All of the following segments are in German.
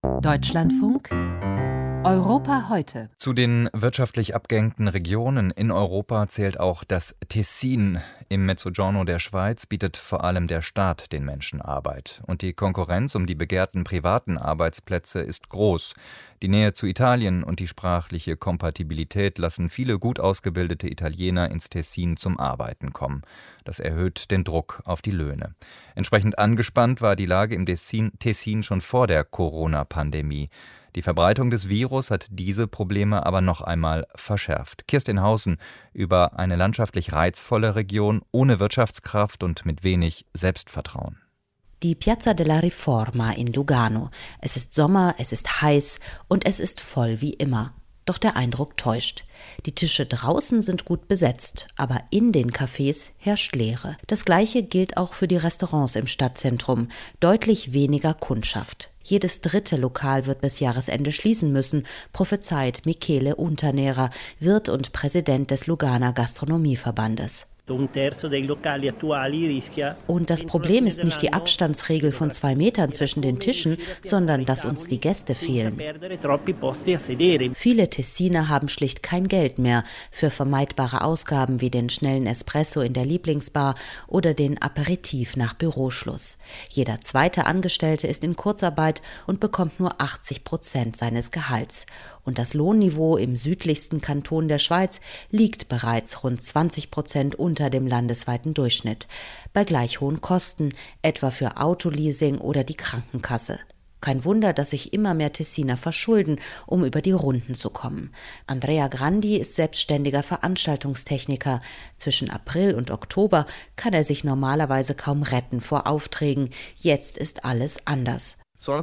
Deutschlandfunk Europa heute. Zu den wirtschaftlich abgehängten Regionen in Europa zählt auch das Tessin. Im Mezzogiorno der Schweiz bietet vor allem der Staat den Menschen Arbeit. Und die Konkurrenz um die begehrten privaten Arbeitsplätze ist groß. Die Nähe zu Italien und die sprachliche Kompatibilität lassen viele gut ausgebildete Italiener ins Tessin zum Arbeiten kommen. Das erhöht den Druck auf die Löhne. Entsprechend angespannt war die Lage im Tessin schon vor der Corona-Pandemie. Die Verbreitung des Virus hat diese Probleme aber noch einmal verschärft. Kirstin Hausen über eine landschaftlich reizvolle Region ohne Wirtschaftskraft und mit wenig Selbstvertrauen. Die Piazza della Riforma in Lugano. Es ist Sommer, es ist heiß und es ist voll wie immer. Doch der Eindruck täuscht. Die Tische draußen sind gut besetzt, aber in den Cafés herrscht Leere. Das Gleiche gilt auch für die Restaurants im Stadtzentrum. Deutlich weniger Kundschaft. Jedes dritte Lokal wird bis Jahresende schließen müssen, prophezeit Michele Unternährer, Wirt und Präsident des Luganer Gastronomieverbandes. Und das Problem ist nicht die Abstandsregel von 2 Metern zwischen den Tischen, sondern dass uns die Gäste fehlen. Viele Tessiner haben schlicht kein Geld mehr für vermeidbare Ausgaben wie den schnellen Espresso in der Lieblingsbar oder den Aperitif nach Büroschluss. Jeder zweite Angestellte ist in Kurzarbeit und bekommt nur 80% seines Gehalts. Und das Lohnniveau im südlichsten Kanton der Schweiz liegt bereits rund 20% unter dem landesweiten Durchschnitt. Bei gleich hohen Kosten, etwa für Autoleasing oder die Krankenkasse. Kein Wunder, dass sich immer mehr Tessiner verschulden, um über die Runden zu kommen. Andrea Grandi ist selbstständiger Veranstaltungstechniker. Zwischen April und Oktober kann er sich normalerweise kaum retten vor Aufträgen. Jetzt ist alles anders.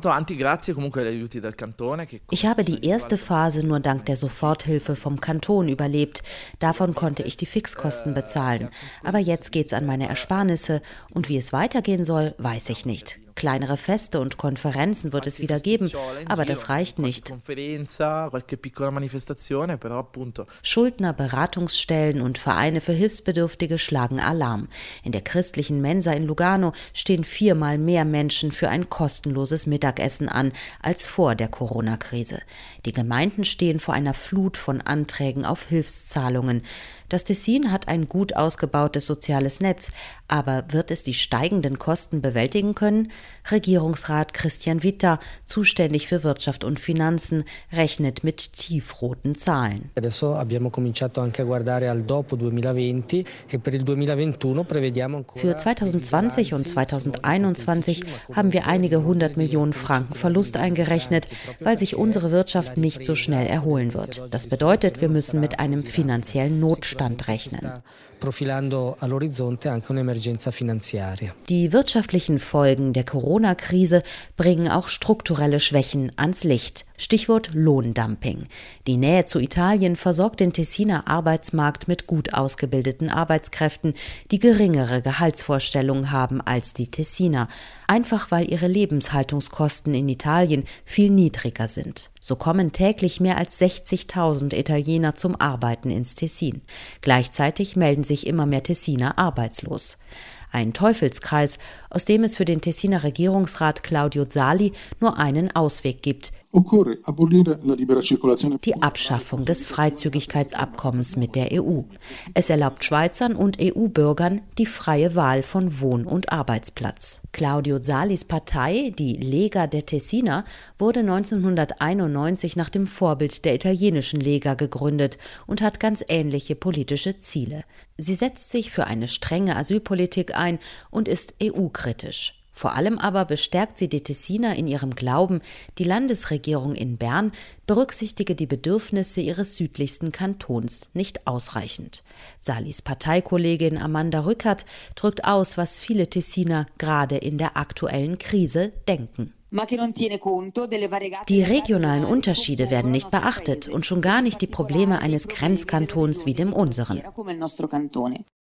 Ich habe die erste Phase nur dank der Soforthilfe vom Kanton überlebt. Davon konnte ich die Fixkosten bezahlen. Aber jetzt geht's an meine Ersparnisse und wie es weitergehen soll, weiß ich nicht. Kleinere Feste und Konferenzen wird es wieder geben, aber das reicht nicht. Schuldner, Beratungsstellen und Vereine für Hilfsbedürftige schlagen Alarm. In der christlichen Mensa in Lugano stehen 4-mal mehr Menschen für ein kostenloses Mittagessen an als vor der Corona-Krise. Die Gemeinden stehen vor einer Flut von Anträgen auf Hilfszahlungen. Das Tessin hat ein gut ausgebautes soziales Netz, aber wird es die steigenden Kosten bewältigen können? Regierungsrat Christian Witta, zuständig für Wirtschaft und Finanzen, rechnet mit tiefroten Zahlen. Für 2020 und 2021 haben wir einige 100 Millionen Franken Verlust eingerechnet, weil sich unsere Wirtschaft nicht so schnell erholen wird. Das bedeutet, wir müssen mit einem finanziellen Notstand rechnen. Die wirtschaftlichen Folgen der Corona-Krise bringen auch strukturelle Schwächen ans Licht. Stichwort Lohndumping. Die Nähe zu Italien versorgt den Tessiner Arbeitsmarkt mit gut ausgebildeten Arbeitskräften, die geringere Gehaltsvorstellungen haben als die Tessiner. Einfach weil ihre Lebenshaltungskosten in Italien viel niedriger sind. So kommen täglich mehr als 60.000 Italiener zum Arbeiten ins Tessin. Gleichzeitig melden sich immer mehr Tessiner arbeitslos. Ein Teufelskreis, aus dem es für den Tessiner Regierungsrat Claudio Zali nur einen Ausweg gibt: die Abschaffung des Freizügigkeitsabkommens mit der EU. Es erlaubt Schweizern und EU-Bürgern die freie Wahl von Wohn- und Arbeitsplatz. Claudio Zalis Partei, die Lega der Tessiner, wurde 1991 nach dem Vorbild der italienischen Lega gegründet und hat ganz ähnliche politische Ziele. Sie setzt sich für eine strenge Asylpolitik ein und ist EU-kritisch. Vor allem aber bestärkt sie die Tessiner in ihrem Glauben, die Landesregierung in Bern berücksichtige die Bedürfnisse ihres südlichsten Kantons nicht ausreichend. Salis Parteikollegin Amanda Rückert drückt aus, was viele Tessiner gerade in der aktuellen Krise denken. Die regionalen Unterschiede werden nicht beachtet und schon gar nicht die Probleme eines Grenzkantons wie dem unseren.